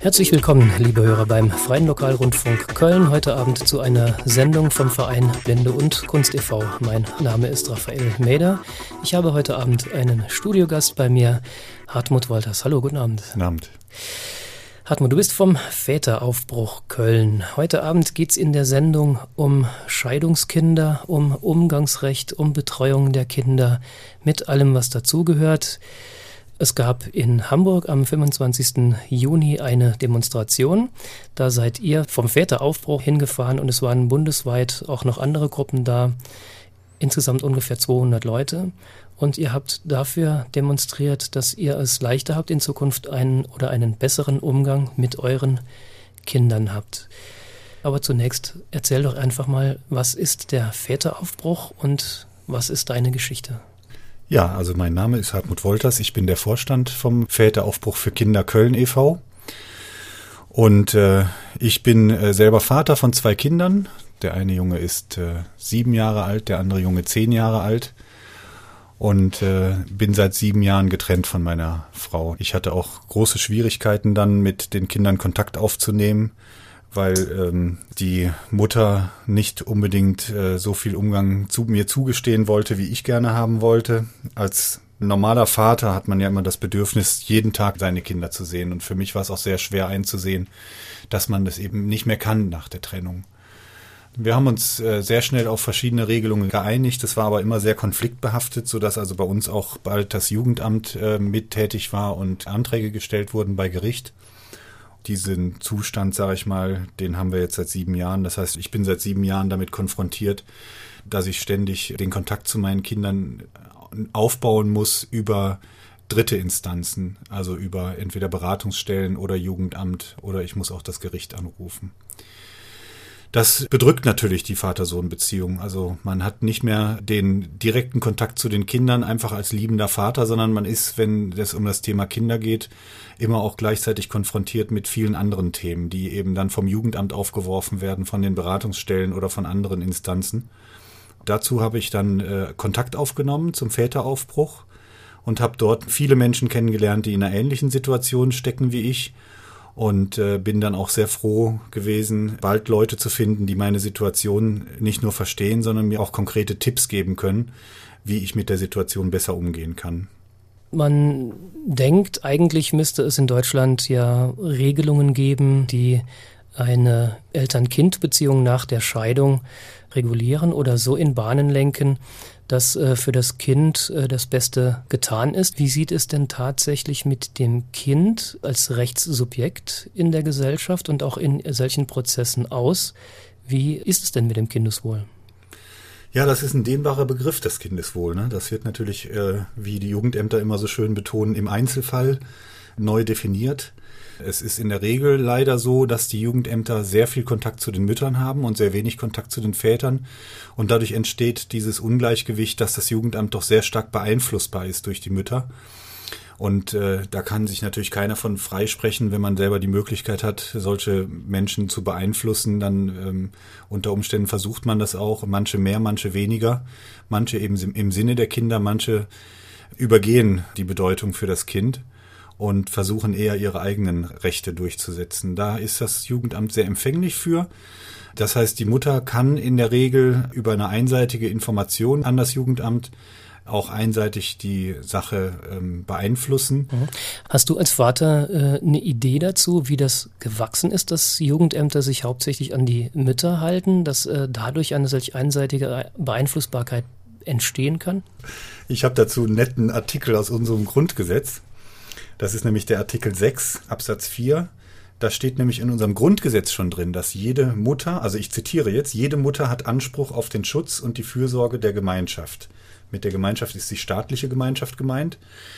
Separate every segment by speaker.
Speaker 1: Herzlich willkommen, liebe Hörer, beim Freien Lokalrundfunk Köln. Heute Abend zu einer Sendung vom Verein Blinde und Kunst e.V. Mein Name ist Raphael Meder. Ich habe heute Abend einen Studiogast bei mir, Hartmut Wolters. Hallo, guten Abend.
Speaker 2: Guten Abend.
Speaker 1: Hartmut, du bist vom Väteraufbruch Köln. Heute Abend geht es in der Sendung um Scheidungskinder, um Umgangsrecht, um Betreuung der Kinder, mit allem, was dazugehört. Es gab in Hamburg am 25. Juni eine Demonstration. Da seid ihr vom Väteraufbruch hingefahren und es waren bundesweit auch noch andere Gruppen da. Insgesamt ungefähr 200 Leute. Und ihr habt dafür demonstriert, dass ihr es leichter habt, in Zukunft einen besseren Umgang mit euren Kindern habt. Aber zunächst erzähl doch einfach mal, was ist der Väteraufbruch und was ist deine Geschichte?
Speaker 2: Ja, also mein Name ist Hartmut Wolters. Ich bin der Vorstand vom Väteraufbruch für Kinder Köln e.V. Und ich bin selber Vater von 2 Kindern. Der eine Junge ist 7 Jahre alt, der andere Junge 10 Jahre alt. Und bin seit 7 Jahren getrennt von meiner Frau. Ich hatte auch große Schwierigkeiten dann mit den Kindern Kontakt aufzunehmen, weil die Mutter nicht unbedingt so viel Umgang zu mir zugestehen wollte, wie ich gerne haben wollte. Als normaler Vater hat man ja immer das Bedürfnis, jeden Tag seine Kinder zu sehen. Und für mich war es auch sehr schwer einzusehen, dass man das eben nicht mehr kann nach der Trennung. Wir haben uns sehr schnell auf verschiedene Regelungen geeinigt. Das war aber immer sehr konfliktbehaftet, sodass also bei uns auch bald das Jugendamt mit tätig war und Anträge gestellt wurden bei Gericht. Diesen Zustand, sage ich mal, den haben wir jetzt seit 7 Jahren. Das heißt, ich bin seit 7 Jahren damit konfrontiert, dass ich ständig den Kontakt zu meinen Kindern aufbauen muss über dritte Instanzen, also über entweder Beratungsstellen oder Jugendamt, oder ich muss auch das Gericht anrufen. Das bedrückt natürlich die Vater-Sohn-Beziehung. Also man hat nicht mehr den direkten Kontakt zu den Kindern einfach als liebender Vater, sondern man ist, wenn es um das Thema Kinder geht, immer auch gleichzeitig konfrontiert mit vielen anderen Themen, die eben dann vom Jugendamt aufgeworfen werden, von den Beratungsstellen oder von anderen Instanzen. Dazu habe ich dann Kontakt aufgenommen zum Väteraufbruch und habe dort viele Menschen kennengelernt, die in einer ähnlichen Situation stecken wie ich. Und bin dann auch sehr froh gewesen, bald Leute zu finden, die meine Situation nicht nur verstehen, sondern mir auch konkrete Tipps geben können, wie ich mit der Situation besser umgehen kann.
Speaker 1: Man denkt, eigentlich müsste es in Deutschland ja Regelungen geben, die eine Eltern-Kind-Beziehung nach der Scheidung regulieren oder so in Bahnen lenken, dass für das Kind das Beste getan ist. Wie sieht es denn tatsächlich mit dem Kind als Rechtssubjekt in der Gesellschaft und auch in solchen Prozessen aus? Wie ist es denn mit dem Kindeswohl?
Speaker 2: Ja, das ist ein dehnbarer Begriff, das Kindeswohl, ne? Das wird natürlich, wie die Jugendämter immer so schön betonen, im Einzelfall neu definiert. Es ist in der Regel leider so, dass die Jugendämter sehr viel Kontakt zu den Müttern haben und sehr wenig Kontakt zu den Vätern. Und dadurch entsteht dieses Ungleichgewicht, dass das Jugendamt doch sehr stark beeinflussbar ist durch die Mütter. Und da kann sich natürlich keiner von freisprechen, wenn man selber die Möglichkeit hat, solche Menschen zu beeinflussen. Dann unter Umständen versucht man das auch. Manche mehr, manche weniger. Manche eben im Sinne der Kinder, manche übergehen die Bedeutung für das Kind und versuchen eher ihre eigenen Rechte durchzusetzen. Da ist das Jugendamt sehr empfänglich für. Das heißt, die Mutter kann in der Regel über eine einseitige Information an das Jugendamt auch einseitig die Sache beeinflussen.
Speaker 1: Hast du als Vater eine Idee dazu, wie das gewachsen ist, dass Jugendämter sich hauptsächlich an die Mütter halten, dass dadurch eine solch einseitige Beeinflussbarkeit entstehen kann?
Speaker 2: Ich habe dazu einen netten Artikel aus unserem Grundgesetz. Das ist nämlich der Artikel 6 Absatz 4. Da steht nämlich in unserem Grundgesetz schon drin, dass jede Mutter, also ich zitiere jetzt, jede Mutter hat Anspruch auf den Schutz und die Fürsorge der Gemeinschaft. Mit der Gemeinschaft ist die staatliche Gemeinschaft gemeint.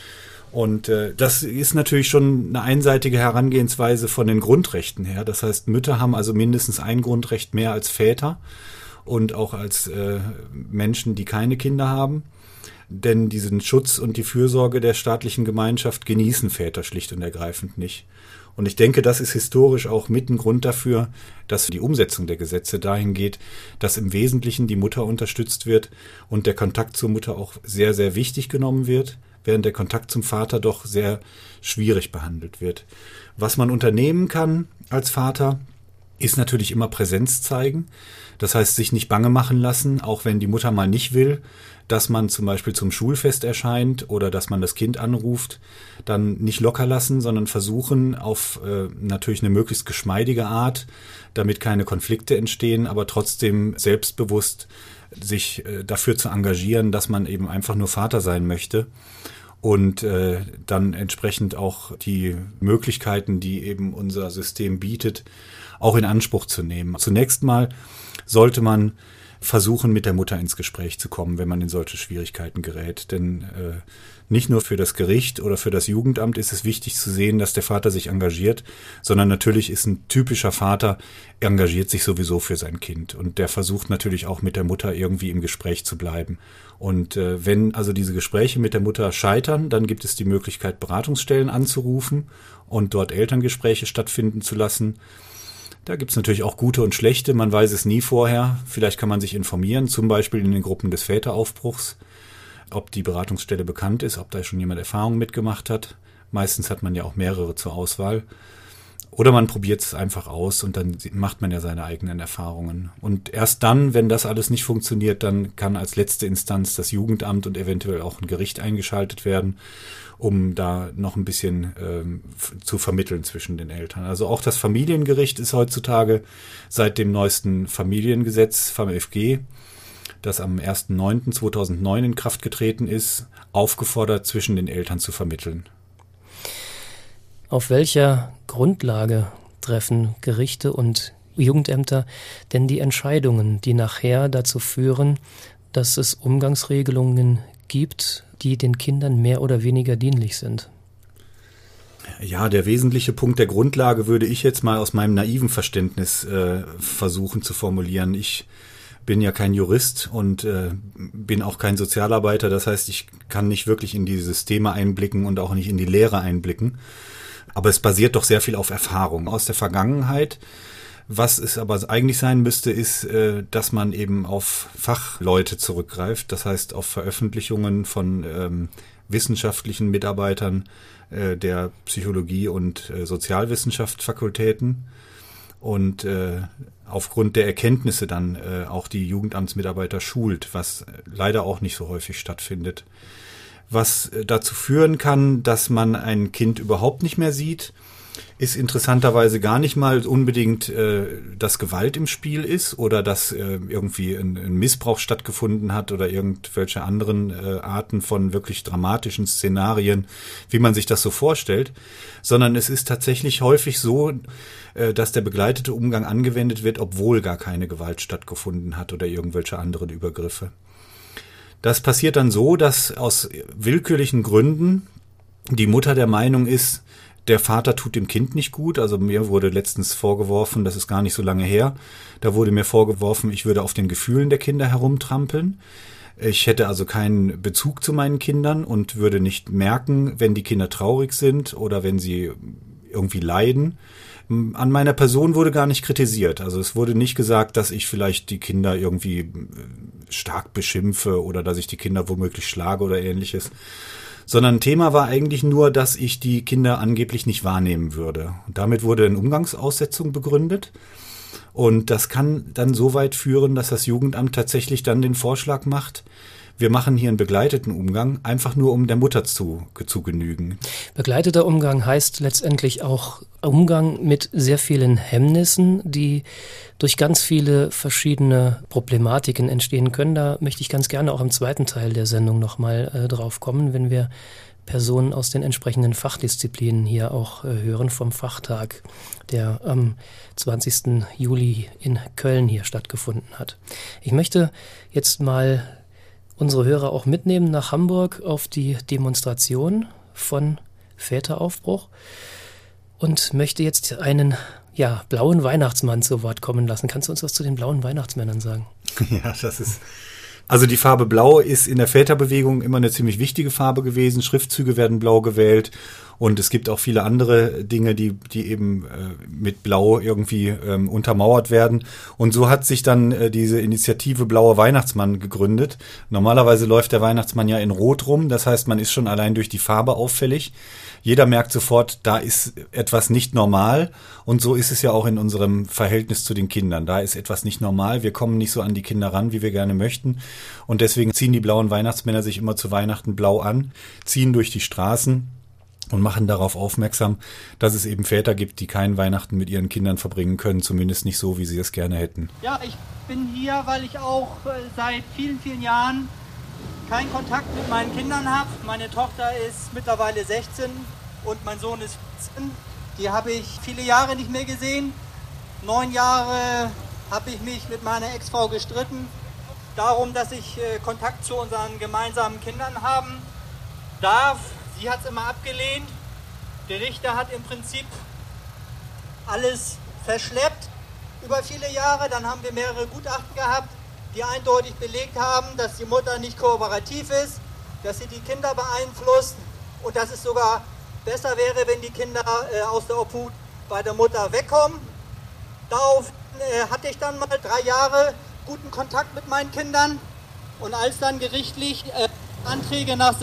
Speaker 2: Und das ist natürlich schon eine einseitige Herangehensweise von den Grundrechten her. Das heißt, Mütter haben also mindestens ein Grundrecht mehr als Väter und auch als Menschen, die keine Kinder haben. Denn diesen Schutz und die Fürsorge der staatlichen Gemeinschaft genießen Väter schlicht und ergreifend nicht. Und ich denke, das ist historisch auch mit ein Grund dafür, dass die Umsetzung der Gesetze dahin geht, dass im Wesentlichen die Mutter unterstützt wird und der Kontakt zur Mutter auch sehr, sehr wichtig genommen wird. während der Kontakt zum Vater doch sehr schwierig behandelt wird. Was man unternehmen kann als Vater, ist natürlich immer Präsenz zeigen. Das heißt, sich nicht bange machen lassen, auch wenn die Mutter mal nicht will, dass man zum Beispiel zum Schulfest erscheint oder dass man das Kind anruft, dann nicht locker lassen, sondern versuchen auf natürlich eine möglichst geschmeidige Art, damit keine Konflikte entstehen, aber trotzdem selbstbewusst sich dafür zu engagieren, dass man eben einfach nur Vater sein möchte. Und dann entsprechend auch die Möglichkeiten, die eben unser System bietet, auch in Anspruch zu nehmen. Zunächst mal sollte man versuchen, mit der Mutter ins Gespräch zu kommen, wenn man in solche Schwierigkeiten gerät. Denn nicht nur für das Gericht oder für das Jugendamt ist es wichtig zu sehen, dass der Vater sich engagiert, sondern natürlich ist ein typischer Vater, engagiert sich sowieso für sein Kind. Und der versucht natürlich auch mit der Mutter irgendwie im Gespräch zu bleiben. Und wenn also diese Gespräche mit der Mutter scheitern, dann gibt es die Möglichkeit, Beratungsstellen anzurufen und dort Elterngespräche stattfinden zu lassen. Da gibt's natürlich auch gute und schlechte, man weiß es nie vorher. Vielleicht kann man sich informieren, zum Beispiel in den Gruppen des Väteraufbruchs, ob die Beratungsstelle bekannt ist, ob da schon jemand Erfahrung mitgemacht hat. Meistens hat man ja auch mehrere zur Auswahl. Oder man probiert es einfach aus und dann macht man ja seine eigenen Erfahrungen. Und erst dann, wenn das alles nicht funktioniert, dann kann als letzte Instanz das Jugendamt und eventuell auch ein Gericht eingeschaltet werden, um da noch ein bisschen zu vermitteln zwischen den Eltern. Also auch das Familiengericht ist heutzutage seit dem neuesten Familiengesetz, FamFG, das am 1.9.2009 in Kraft getreten ist, aufgefordert, zwischen den Eltern zu vermitteln.
Speaker 1: Auf welcher Grundlage treffen Gerichte und Jugendämter denn die Entscheidungen, die nachher dazu führen, dass es Umgangsregelungen gibt, die den Kindern mehr oder weniger dienlich sind?
Speaker 2: Ja, der wesentliche Punkt der Grundlage würde ich jetzt mal aus meinem naiven Verständnis versuchen zu formulieren. Ich bin ja kein Jurist und bin auch kein Sozialarbeiter. Das heißt, ich kann nicht wirklich in die Systeme einblicken und auch nicht in die Lehre einblicken. Aber es basiert doch sehr viel auf Erfahrung aus der Vergangenheit. Was es aber eigentlich sein müsste, ist, dass man eben auf Fachleute zurückgreift. Das heißt, auf Veröffentlichungen von wissenschaftlichen Mitarbeitern der Psychologie- und Sozialwissenschaftsfakultäten und aufgrund der Erkenntnisse dann auch die Jugendamtsmitarbeiter schult, was leider auch nicht so häufig stattfindet. Was dazu führen kann, dass man ein Kind überhaupt nicht mehr sieht, ist interessanterweise gar nicht mal unbedingt, dass Gewalt im Spiel ist oder dass irgendwie ein Missbrauch stattgefunden hat oder irgendwelche anderen Arten von wirklich dramatischen Szenarien, wie man sich das so vorstellt, sondern es ist tatsächlich häufig so, dass der begleitete Umgang angewendet wird, obwohl gar keine Gewalt stattgefunden hat oder irgendwelche anderen Übergriffe. Das passiert dann so, dass aus willkürlichen Gründen die Mutter der Meinung ist, der Vater tut dem Kind nicht gut. Also mir wurde letztens vorgeworfen, das ist gar nicht so lange her, da wurde mir vorgeworfen, ich würde auf den Gefühlen der Kinder herumtrampeln. Ich hätte also keinen Bezug zu meinen Kindern und würde nicht merken, wenn die Kinder traurig sind oder wenn sie irgendwie leiden. An meiner Person wurde gar nicht kritisiert. Also es wurde nicht gesagt, dass ich vielleicht die Kinder irgendwie stark beschimpfe oder dass ich die Kinder womöglich schlage oder ähnliches. Sondern Thema war eigentlich nur, dass ich die Kinder angeblich nicht wahrnehmen würde. Und damit wurde eine Umgangsaussetzung begründet. Und das kann dann so weit führen, dass das Jugendamt tatsächlich dann den Vorschlag macht, wir machen hier einen begleiteten Umgang, einfach nur um der Mutter zu genügen.
Speaker 1: Begleiteter Umgang heißt letztendlich auch Umgang mit sehr vielen Hemmnissen, die durch ganz viele verschiedene Problematiken entstehen können. Da möchte ich ganz gerne auch im zweiten Teil der Sendung nochmal drauf kommen, wenn wir Personen aus den entsprechenden Fachdisziplinen hier auch hören vom Fachtag, der am 20. Juli in Köln hier stattgefunden hat. Ich möchte jetzt mal unsere Hörer auch mitnehmen nach Hamburg auf die Demonstration von Väteraufbruch und möchte jetzt einen blauen Weihnachtsmann zu Wort kommen lassen. Kannst du uns was zu den blauen Weihnachtsmännern sagen?
Speaker 2: Ja, das Also die Farbe Blau ist in der Väterbewegung immer eine ziemlich wichtige Farbe gewesen. Schriftzüge werden blau gewählt und es gibt auch viele andere Dinge, die eben mit Blau irgendwie untermauert werden. Und so hat sich dann diese Initiative Blauer Weihnachtsmann gegründet. Normalerweise läuft der Weihnachtsmann ja in Rot rum, das heißt, man ist schon allein durch die Farbe auffällig. Jeder merkt sofort, da ist etwas nicht normal und so ist es ja auch in unserem Verhältnis zu den Kindern. Da ist etwas nicht normal, wir kommen nicht so an die Kinder ran, wie wir gerne möchten und deswegen ziehen die blauen Weihnachtsmänner sich immer zu Weihnachten blau an, ziehen durch die Straßen und machen darauf aufmerksam, dass es eben Väter gibt, die keinen Weihnachten mit ihren Kindern verbringen können, zumindest nicht so, wie sie es gerne hätten.
Speaker 3: Ja, ich bin hier, weil ich auch seit vielen, vielen Jahren keinen Kontakt mit meinen Kindern habe. Meine Tochter ist mittlerweile 16 und mein Sohn ist 14. Die habe ich viele Jahre nicht mehr gesehen. 9 Jahre habe ich mich mit meiner Ex-Frau gestritten, darum, dass ich Kontakt zu unseren gemeinsamen Kindern haben darf. Sie hat es immer abgelehnt. Der Richter hat im Prinzip alles verschleppt über viele Jahre. Dann haben wir mehrere Gutachten gehabt, die eindeutig belegt haben, dass die Mutter nicht kooperativ ist, dass sie die Kinder beeinflusst und dass es sogar besser wäre, wenn die Kinder aus der Obhut bei der Mutter wegkommen. Darauf hatte ich dann mal 3 Jahre guten Kontakt mit meinen Kindern und als dann gerichtlich Anträge nach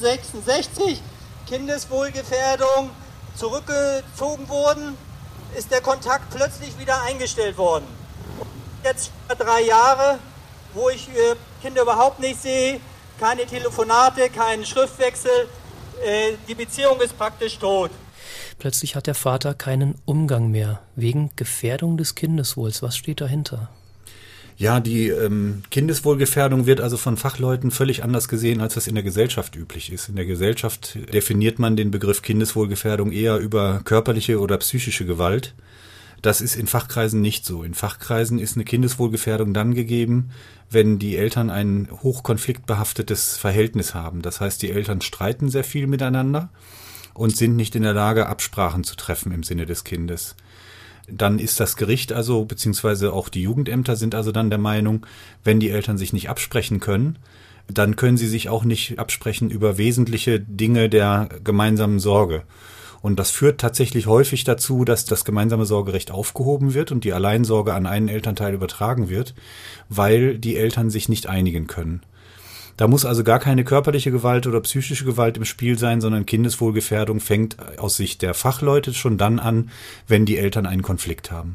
Speaker 3: 1666, Kindeswohlgefährdung, zurückgezogen wurden, ist der Kontakt plötzlich wieder eingestellt worden. Und jetzt 3 Jahre, wo ich Kinder überhaupt nicht sehe, keine Telefonate, keinen Schriftwechsel, die Beziehung ist praktisch tot.
Speaker 1: Plötzlich hat der Vater keinen Umgang mehr, wegen Gefährdung des Kindeswohls. Was steht dahinter?
Speaker 2: Ja, die Kindeswohlgefährdung wird also von Fachleuten völlig anders gesehen, als das in der Gesellschaft üblich ist. In der Gesellschaft definiert man den Begriff Kindeswohlgefährdung eher über körperliche oder psychische Gewalt. Das ist in Fachkreisen nicht so. In Fachkreisen ist eine Kindeswohlgefährdung dann gegeben, wenn die Eltern ein hochkonfliktbehaftetes Verhältnis haben. Das heißt, die Eltern streiten sehr viel miteinander und sind nicht in der Lage, Absprachen zu treffen im Sinne des Kindes. Dann ist das Gericht also, beziehungsweise auch die Jugendämter sind also dann der Meinung, wenn die Eltern sich nicht absprechen können, dann können sie sich auch nicht absprechen über wesentliche Dinge der gemeinsamen Sorge. Und das führt tatsächlich häufig dazu, dass das gemeinsame Sorgerecht aufgehoben wird und die Alleinsorge an einen Elternteil übertragen wird, weil die Eltern sich nicht einigen können. Da muss also gar keine körperliche Gewalt oder psychische Gewalt im Spiel sein, sondern Kindeswohlgefährdung fängt aus Sicht der Fachleute schon dann an, wenn die Eltern einen Konflikt haben.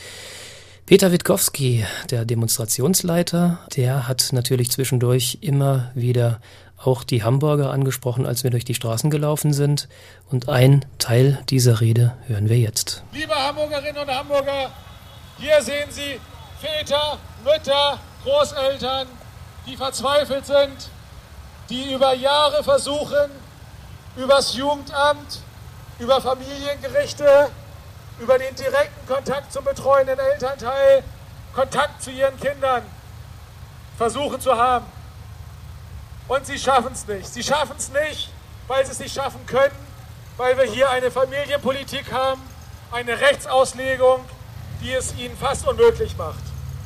Speaker 1: Peter Witkowski, der Demonstrationsleiter, der hat natürlich zwischendurch immer wieder auch die Hamburger angesprochen, als wir durch die Straßen gelaufen sind. Und ein Teil dieser Rede hören wir jetzt.
Speaker 4: Liebe Hamburgerinnen und Hamburger, hier sehen Sie Väter, Mütter, Großeltern, die verzweifelt sind, die über Jahre versuchen, übers Jugendamt, über Familiengerichte, über den direkten Kontakt zum betreuenden Elternteil, Kontakt zu ihren Kindern versuchen zu haben. Und sie schaffen es nicht. Sie schaffen es nicht, weil sie es nicht schaffen können, weil wir hier eine Familienpolitik haben, eine Rechtsauslegung, die es ihnen fast unmöglich macht.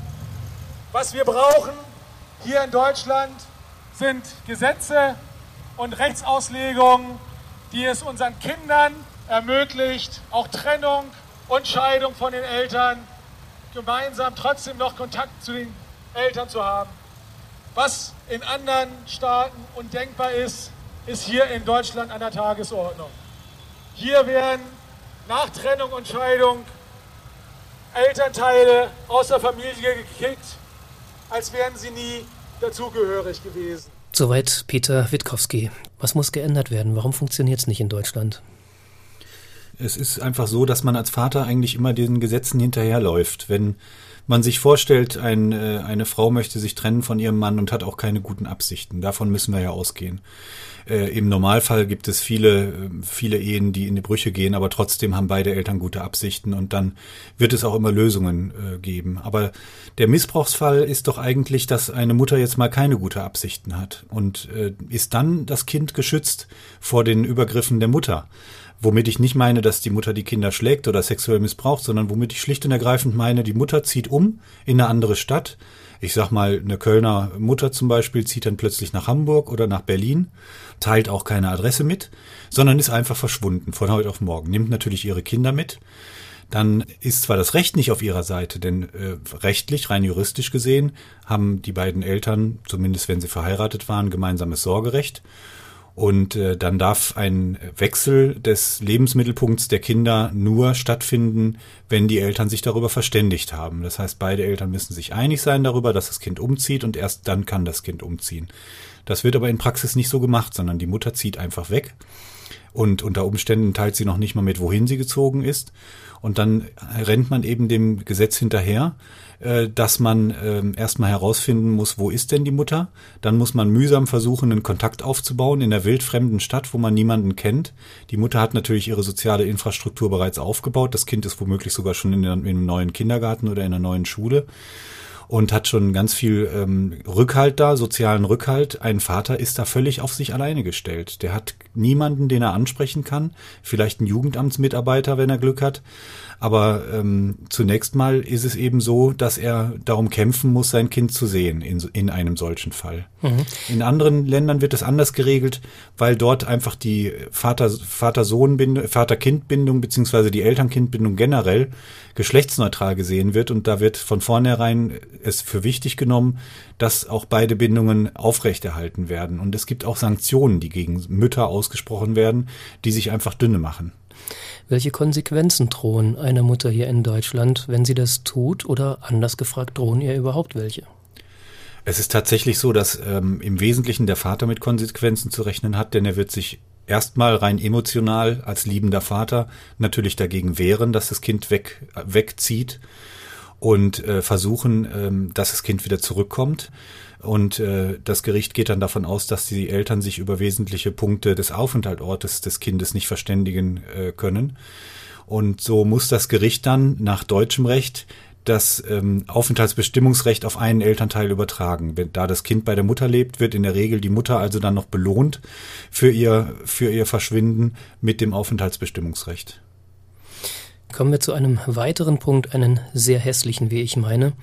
Speaker 4: Was wir brauchen hier in Deutschland sind Gesetze und Rechtsauslegungen, die es unseren Kindern ermöglicht, auch Trennung und Scheidung von den Eltern, gemeinsam trotzdem noch Kontakt zu den Eltern zu haben. Was in anderen Staaten undenkbar ist, ist hier in Deutschland an der Tagesordnung. Hier werden nach Trennung und Scheidung Elternteile aus der Familie gekickt, als wären sie nie dazugehörig gewesen.
Speaker 1: Soweit Peter Witkowski. Was muss geändert werden? Warum funktioniert es nicht in Deutschland?
Speaker 2: Es ist einfach so, dass man als Vater eigentlich immer den Gesetzen hinterherläuft. Wenn man sich vorstellt, eine Frau möchte sich trennen von ihrem Mann und hat auch keine guten Absichten. Davon müssen wir ja ausgehen. Im Normalfall gibt es viele Ehen, die in die Brüche gehen, aber trotzdem haben beide Eltern gute Absichten und dann wird es auch immer Lösungen geben. Aber der Missbrauchsfall ist doch eigentlich, dass eine Mutter jetzt mal keine gute Absichten hat und ist dann das Kind geschützt vor den Übergriffen der Mutter. Womit ich nicht meine, dass die Mutter die Kinder schlägt oder sexuell missbraucht, sondern womit ich schlicht und ergreifend meine, die Mutter zieht um in eine andere Stadt, Ich sag mal, eine Kölner Mutter zum Beispiel zieht dann plötzlich nach Hamburg oder nach Berlin, teilt auch keine Adresse mit, sondern ist einfach verschwunden von heute auf morgen, nimmt natürlich ihre Kinder mit. Dann ist zwar das Recht nicht auf ihrer Seite, denn rechtlich, rein juristisch gesehen, haben die beiden Eltern, zumindest wenn sie verheiratet waren, gemeinsames Sorgerecht. Und dann darf ein Wechsel des Lebensmittelpunkts der Kinder nur stattfinden, wenn die Eltern sich darüber verständigt haben. Das heißt, beide Eltern müssen sich einig sein darüber, dass das Kind umzieht und erst dann kann das Kind umziehen. Das wird aber in Praxis nicht so gemacht, sondern die Mutter zieht einfach weg und unter Umständen teilt sie noch nicht mal mit, wohin sie gezogen ist. Und dann rennt man eben dem Gesetz hinterher, dass man erstmal herausfinden muss, wo ist denn die Mutter? Dann muss man mühsam versuchen, einen Kontakt aufzubauen in der wildfremden Stadt, wo man niemanden kennt. Die Mutter hat natürlich ihre soziale Infrastruktur bereits aufgebaut. Das Kind ist womöglich sogar schon in einem neuen Kindergarten oder in einer neuen Schule und hat schon ganz viel Rückhalt da, sozialen Rückhalt. Ein Vater ist da völlig auf sich alleine gestellt. Der hat niemanden, den er ansprechen kann. Vielleicht einen Jugendamtsmitarbeiter, wenn er Glück hat. Aber zunächst mal ist es eben so, dass er darum kämpfen muss, sein Kind zu sehen in einem solchen Fall. Mhm. In anderen Ländern wird es anders geregelt, weil dort einfach die Vater-Kind-Bindung beziehungsweise die Eltern-Kind-Bindung generell geschlechtsneutral gesehen wird. Und da wird von vornherein es für wichtig genommen, dass auch beide Bindungen aufrechterhalten werden. Und es gibt auch Sanktionen, die gegen Mütter ausgesprochen werden, die sich einfach dünne machen.
Speaker 1: Welche Konsequenzen drohen einer Mutter hier in Deutschland, wenn sie das tut? Oder anders gefragt, drohen ihr überhaupt welche?
Speaker 2: Es ist tatsächlich so, dass im Wesentlichen der Vater mit Konsequenzen zu rechnen hat, denn er wird sich erstmal rein emotional als liebender Vater natürlich dagegen wehren, dass das Kind wegzieht und versuchen, dass das Kind wieder zurückkommt. Und das Gericht geht dann davon aus, dass die Eltern sich über wesentliche Punkte des Aufenthaltsortes des Kindes nicht verständigen können. Und so muss das Gericht dann nach deutschem Recht das Aufenthaltsbestimmungsrecht auf einen Elternteil übertragen. Da das Kind bei der Mutter lebt, wird in der Regel die Mutter also dann noch belohnt für ihr Verschwinden mit dem Aufenthaltsbestimmungsrecht.
Speaker 1: Kommen wir zu einem weiteren Punkt, einen sehr hässlichen, wie ich meine.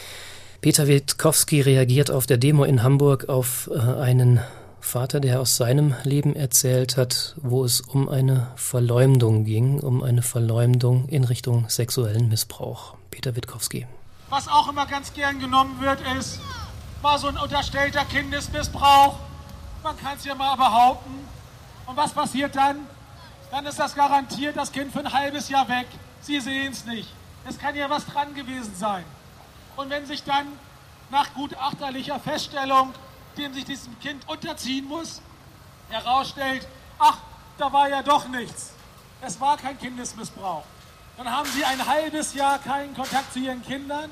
Speaker 1: Peter Witkowski reagiert auf der Demo in Hamburg auf einen Vater, der aus seinem Leben erzählt hat, wo es um eine Verleumdung ging, um eine Verleumdung in Richtung sexuellen Missbrauch. Peter Witkowski.
Speaker 4: Was auch immer ganz gern genommen wird, war so ein unterstellter Kindesmissbrauch. Man kann es ja mal behaupten. Und was passiert dann? Dann ist das garantiert das Kind für ein halbes Jahr weg. Sie sehen es nicht. Es kann ja was dran gewesen sein. Und wenn sich dann nach gutachterlicher Feststellung, dem sich diesem Kind unterziehen muss, herausstellt, ach, da war ja doch nichts. Es war kein Kindesmissbrauch. Dann haben Sie ein halbes Jahr keinen Kontakt zu Ihren Kindern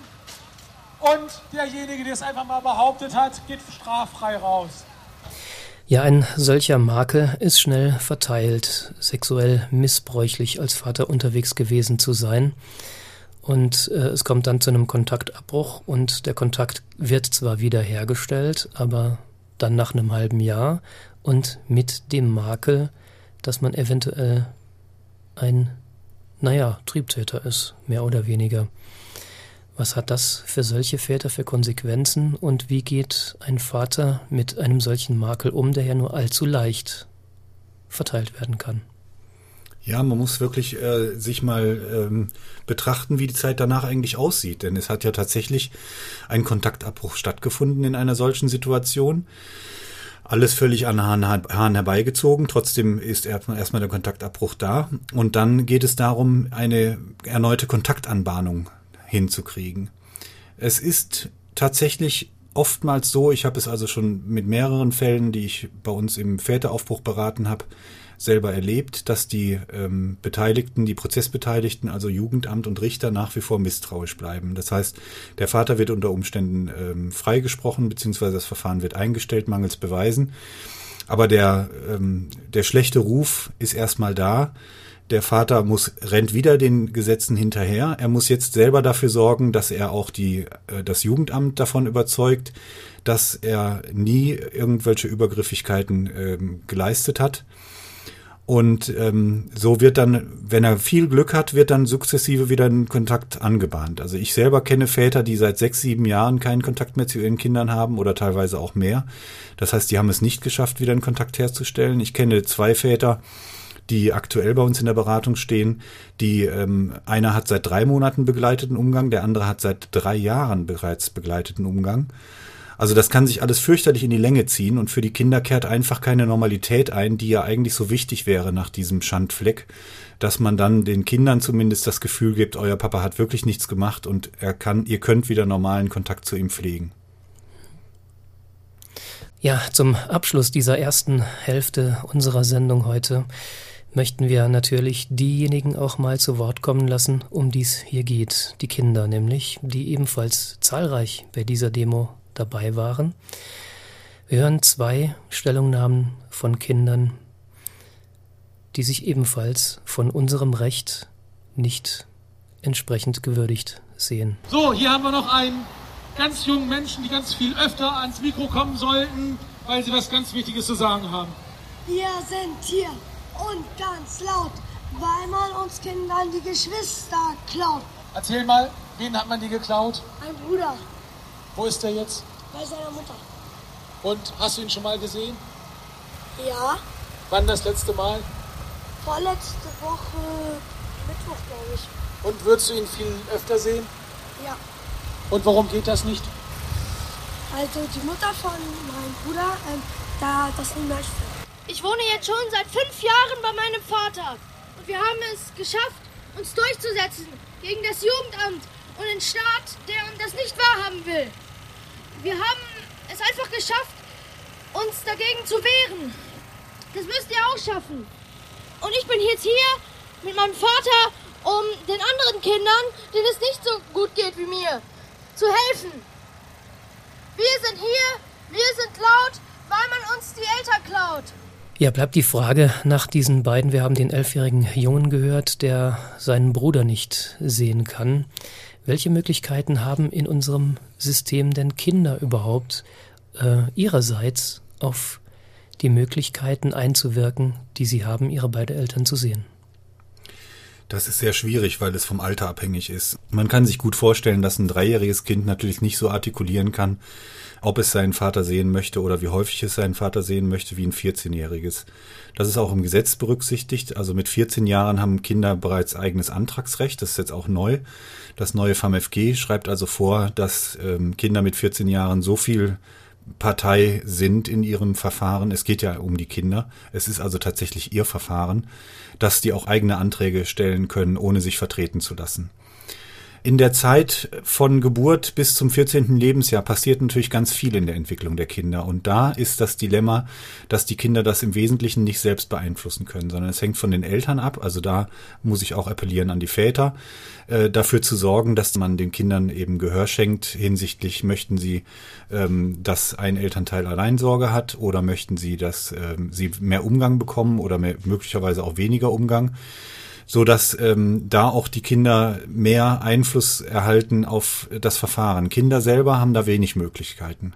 Speaker 4: und derjenige, der es einfach mal behauptet hat, geht straffrei raus.
Speaker 1: Ja, ein solcher Makel ist schnell verteilt, sexuell missbräuchlich als Vater unterwegs gewesen zu sein. Und es kommt dann zu einem Kontaktabbruch und der Kontakt wird zwar wiederhergestellt, aber dann nach einem halben Jahr und mit dem Makel, dass man eventuell ein, Triebtäter ist, mehr oder weniger. Was hat das für solche Väter für Konsequenzen und wie geht ein Vater mit einem solchen Makel um, der ja nur allzu leicht verteilt werden kann?
Speaker 2: Ja, man muss wirklich sich mal betrachten, wie die Zeit danach eigentlich aussieht. Denn es hat ja tatsächlich ein Kontaktabbruch stattgefunden in einer solchen Situation. Alles völlig an Haaren herbeigezogen. Trotzdem ist erstmal der Kontaktabbruch da. Und dann geht es darum, eine erneute Kontaktanbahnung hinzukriegen. Es ist tatsächlich oftmals so, ich habe es also schon mit mehreren Fällen, die ich bei uns im Väteraufbruch beraten habe, selber erlebt, dass die Beteiligten, die Prozessbeteiligten, also Jugendamt und Richter nach wie vor misstrauisch bleiben. Das heißt, der Vater wird unter Umständen freigesprochen, beziehungsweise das Verfahren wird eingestellt, mangels Beweisen. Aber der schlechte Ruf ist erstmal da. Der Vater rennt wieder den Gesetzen hinterher. Er muss jetzt selber dafür sorgen, dass er auch das Jugendamt davon überzeugt, dass er nie irgendwelche Übergriffigkeiten geleistet hat. Und so wird dann, wenn er viel Glück hat, wird dann sukzessive wieder ein Kontakt angebahnt. Also ich selber kenne Väter, die seit 6, 7 Jahren keinen Kontakt mehr zu ihren Kindern haben oder teilweise auch mehr. Das heißt, die haben es nicht geschafft, wieder einen Kontakt herzustellen. Ich kenne 2 Väter, die aktuell bei uns in der Beratung stehen. Einer hat seit 3 Monaten begleiteten Umgang, der andere hat seit 3 Jahren bereits begleiteten Umgang. Also das kann sich alles fürchterlich in die Länge ziehen und für die Kinder kehrt einfach keine Normalität ein, die ja eigentlich so wichtig wäre nach diesem Schandfleck, dass man dann den Kindern zumindest das Gefühl gibt, euer Papa hat wirklich nichts gemacht und ihr könnt wieder normalen Kontakt zu ihm pflegen.
Speaker 1: Ja, zum Abschluss dieser ersten Hälfte unserer Sendung heute möchten wir natürlich diejenigen auch mal zu Wort kommen lassen, um die es hier geht, die Kinder nämlich, die ebenfalls zahlreich bei dieser Demo dabei waren. Wir hören 2 Stellungnahmen von Kindern, die sich ebenfalls von unserem Recht nicht entsprechend gewürdigt sehen.
Speaker 4: So, hier haben wir noch einen ganz jungen Menschen, die ganz viel öfter ans Mikro kommen sollten, weil sie was ganz Wichtiges zu sagen haben.
Speaker 5: Wir sind hier und ganz laut, weil man uns Kindern die Geschwister klaut.
Speaker 4: Erzähl mal, wen hat man die geklaut?
Speaker 5: Ein Bruder
Speaker 4: Wo ist der jetzt?
Speaker 5: bei seiner Mutter.
Speaker 4: Und hast du ihn schon mal gesehen?
Speaker 5: Ja,
Speaker 4: Wann das letzte Mal?
Speaker 5: vorletzte Woche Mittwoch, glaube ich.
Speaker 4: Und würdest du ihn viel öfter sehen?
Speaker 5: Ja,
Speaker 4: Und warum geht das nicht?
Speaker 5: also die Mutter von meinem Bruder, das nicht möchte.
Speaker 6: Ich wohne jetzt schon seit 5 Jahren bei meinem Vater. Und wir haben es geschafft, uns durchzusetzen gegen das Jugendamt und den Staat, der das nicht wahrhaben will. Wir haben es einfach geschafft, uns dagegen zu wehren. Das müsst ihr auch schaffen. Und ich bin jetzt hier mit meinem Vater, um den anderen Kindern, denen es nicht so gut geht wie mir, zu helfen. Wir sind hier, wir sind laut, weil man uns die Eltern klaut.
Speaker 1: Ja, bleibt die Frage nach diesen beiden. Wir haben den 11-jährigen Jungen gehört, der seinen Bruder nicht sehen kann. Welche Möglichkeiten haben in unserem System denn Kinder überhaupt ihrerseits auf die Möglichkeiten einzuwirken, die sie haben, ihre beiden Eltern zu sehen?
Speaker 2: Das ist sehr schwierig, weil es vom Alter abhängig ist. Man kann sich gut vorstellen, dass ein 3-jähriges Kind natürlich nicht so artikulieren kann, ob es seinen Vater sehen möchte oder wie häufig es seinen Vater sehen möchte, wie ein 14-jähriges. Das ist auch im Gesetz berücksichtigt. Also mit 14 Jahren haben Kinder bereits eigenes Antragsrecht. Das ist jetzt auch neu. Das neue FAMFG schreibt also vor, dass Kinder mit 14 Jahren so viel Partei sind in ihrem Verfahren. Es geht ja um die Kinder. Es ist also tatsächlich ihr Verfahren, dass die auch eigene Anträge stellen können, ohne sich vertreten zu lassen. In der Zeit von Geburt bis zum 14. Lebensjahr passiert natürlich ganz viel in der Entwicklung der Kinder. Und da ist das Dilemma, dass die Kinder das im Wesentlichen nicht selbst beeinflussen können, sondern es hängt von den Eltern ab. Also da muss ich auch appellieren an die Väter, dafür zu sorgen, dass man den Kindern eben Gehör schenkt hinsichtlich, möchten sie, dass ein Elternteil Alleinsorge hat oder möchten sie, dass sie mehr Umgang bekommen oder möglicherweise auch weniger Umgang, so dass da auch die Kinder mehr Einfluss erhalten auf das Verfahren. Kinder selber haben da wenig Möglichkeiten.